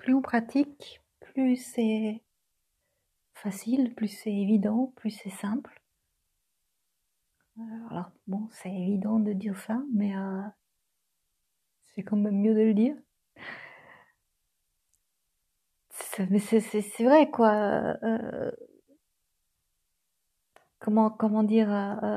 plus on pratique, plus c'est facile, plus c'est évident, plus c'est simple. Alors bon, c'est évident de dire ça, mais c'est quand même mieux de le dire. Mais c'est vrai quoi. Comment dire,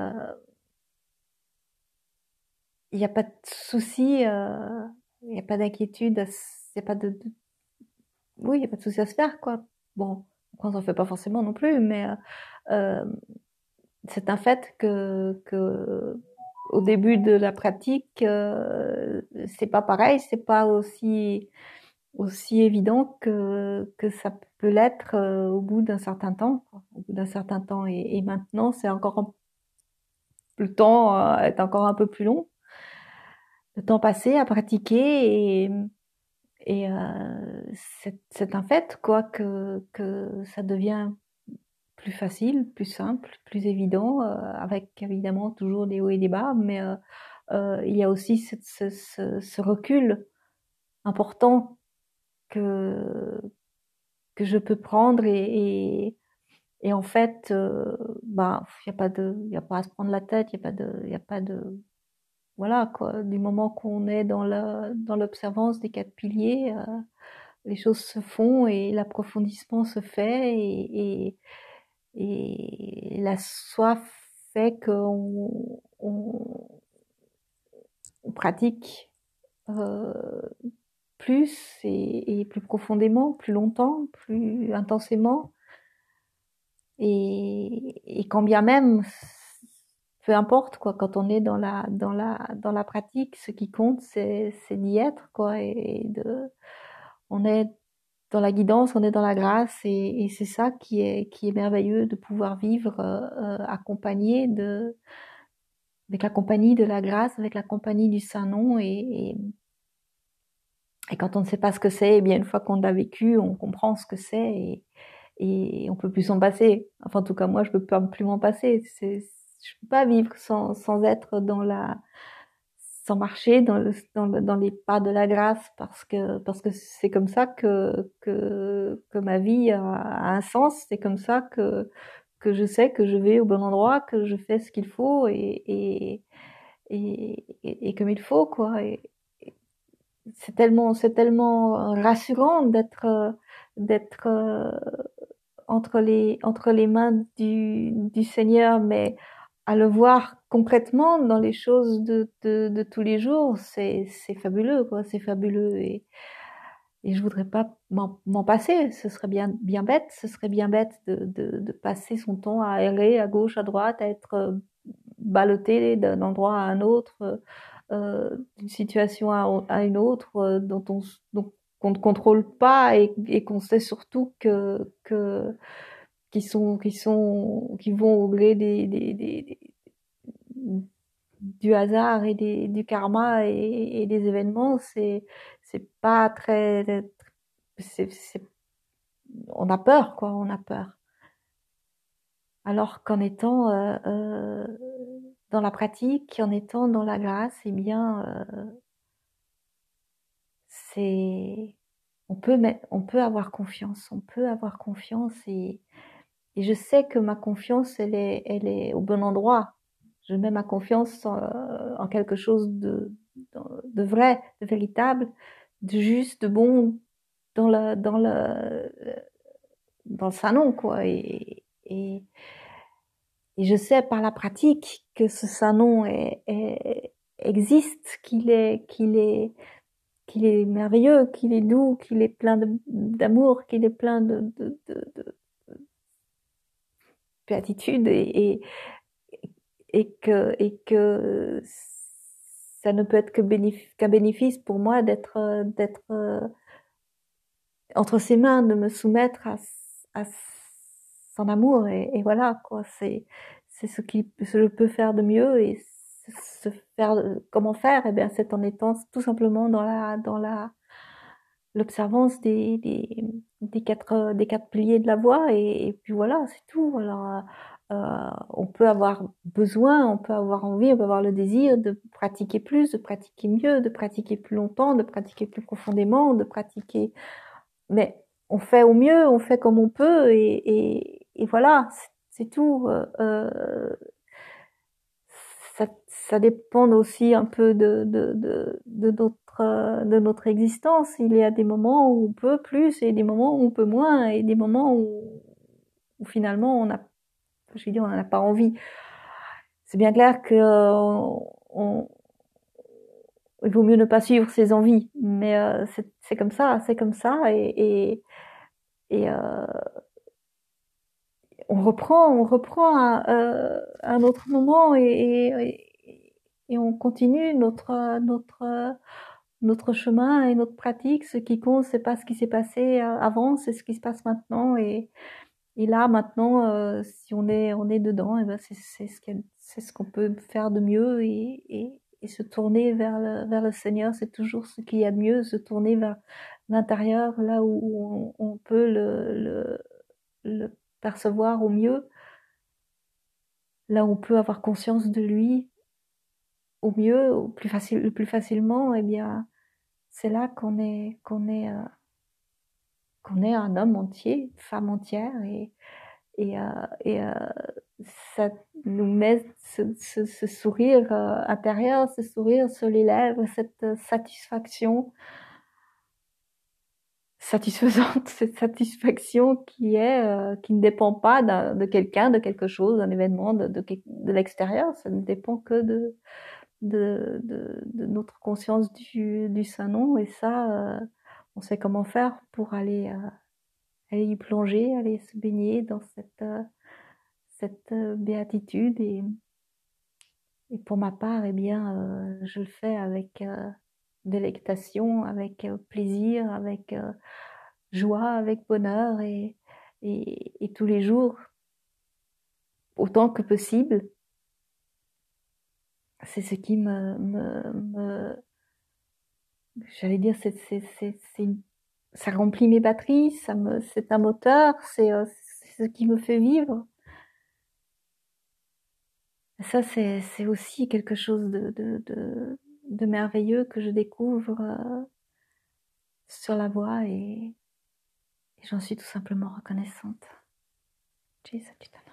il n'y a pas de souci, il n'y a pas d'inquiétude, il n'y a pas oui, il n'y a pas de souci à se faire quoi. Bon, on s'en fait pas forcément non plus, mais euh, c'est un fait que au début de la pratique, c'est pas pareil, c'est pas aussi évident que ça peut l'être au bout d'un certain temps, quoi. Au bout d'un certain temps, et maintenant c'est encore le temps est encore un peu plus long, le temps passé à pratiquer et c'est un fait quoi que ça devient plus facile, plus simple, plus évident, avec évidemment toujours des hauts et des bas, mais il y a aussi ce recul important que que je peux prendre et en fait, bah, il y a pas à se prendre la tête, il y a pas de, voilà, quoi. Du moment qu'on est dans l'observance des 4 piliers, les choses se font et l'approfondissement se fait et la soif fait on pratique, euh, plus et plus profondément, plus longtemps, plus intensément. Et quand bien même, peu importe quoi, quand on est dans la pratique, ce qui compte c'est d'y être quoi on est dans la guidance, on est dans la grâce et c'est ça qui est merveilleux de pouvoir vivre accompagné avec la compagnie de la grâce, avec la compagnie du Saint-Nom et quand on ne sait pas ce que c'est, eh bien une fois qu'on l'a vécu, on comprend ce que c'est et on peut plus s'en passer. Enfin, en tout cas, moi, je peux pas plus m'en passer. Je peux pas vivre sans être sans marcher dans les pas de la grâce parce que c'est comme ça que ma vie a un sens. C'est comme ça que je sais que je vais au bon endroit, que je fais ce qu'il faut et comme il faut, quoi. Et c'est tellement rassurant d'être entre les mains du Seigneur, mais à le voir concrètement dans les choses de tous les jours, c'est fabuleux, quoi, c'est fabuleux et je voudrais pas m'en passer, ce serait bien bête, ce serait bien bête de passer son temps à errer à gauche, à droite, à être ballotté d'un endroit à un autre, d'une situation à une autre, dont qu'on ne contrôle pas et qu'on sait surtout qui vont au gré du hasard du karma et des événements, c'est pas c'est, on a peur, quoi, on a peur. Alors qu'en étant dans la pratique, en étant dans la grâce, eh bien, c'est, on peut avoir confiance, et je sais que ma confiance, elle est au bon endroit. Je mets ma confiance en quelque chose de vrai, de véritable, de juste, de bon, dans le salon, quoi. Et je sais par la pratique que ce Saint-Nom existe, qu'il est merveilleux, qu'il est doux, qu'il est plein d'amour, qu'il est plein de béatitude et que ça ne peut être qu'un bénéfice pour moi d'être entre ses mains, de me soumettre à son amour et voilà quoi, c'est ce je peux faire de mieux et comment faire, eh bien c'est en étant tout simplement dans l'observance des quatre piliers de la voie et puis voilà, c'est tout. Alors on peut avoir besoin, on peut avoir envie, on peut avoir le désir de pratiquer plus, de pratiquer mieux, de pratiquer plus longtemps, de pratiquer plus profondément, de pratiquer mais on fait au mieux, on fait comme on peut, et voilà, c'est tout. Ça dépend aussi un peu de notre existence. Il y a des moments où on peut plus, et des moments où on peut moins, et des moments où finalement je veux dire, on n'en a pas envie. C'est bien clair que il vaut mieux ne pas suivre ses envies, mais c'est comme ça, et on reprend à un autre moment, et on continue notre chemin et notre pratique. Ce qui compte, c'est pas ce qui s'est passé avant, c'est ce qui se passe maintenant, et là maintenant, si on est dedans, et ben c'est ce qu'on peut faire de mieux, et se tourner vers le Seigneur, c'est toujours ce qu'il y a de mieux, se tourner vers l'intérieur, là où on peut le percevoir au mieux, là où on peut avoir conscience de lui au mieux, le plus facilement. Eh bien, c'est là qu'on est un homme entier, une femme entière, et, euh, et ça nous met ce sourire intérieur, ce sourire sur les lèvres, cette satisfaction satisfaisante, cette satisfaction qui ne dépend pas de quelqu'un, de quelque chose, d'un événement, de l'extérieur. Ça ne dépend que de notre conscience du Saint-Nom, et ça, on sait comment faire pour aller y plonger, aller se baigner dans cette béatitude, et pour ma part, eh bien, je le fais avec délectation, avec plaisir, avec joie, avec bonheur, et tous les jours, autant que possible. C'est ce qui j'allais dire, ça remplit mes batteries, c'est un moteur, c'est ce qui me fait vivre. Ça, c'est aussi quelque chose de merveilleux que je découvre sur la voie, et j'en suis tout simplement reconnaissante. Jesus, tu t'en